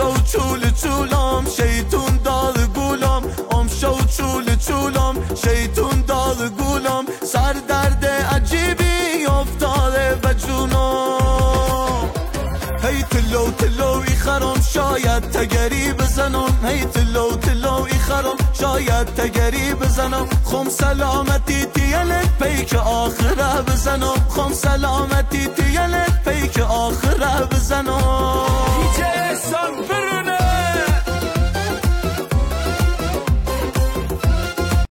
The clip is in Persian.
شو چول چولم شیطون داغ گولم شو چول چولم شیطون داغ گولم سر درد عجیبی افتاده به جونم هی تلو تلوی خرم شاید تگری بزنم هی تلو تلوی خرم شاید تگری بزنم خم سلامتی تیلت پیک آخره بزنم خم سلامتی تیلت پیک آخره بزنم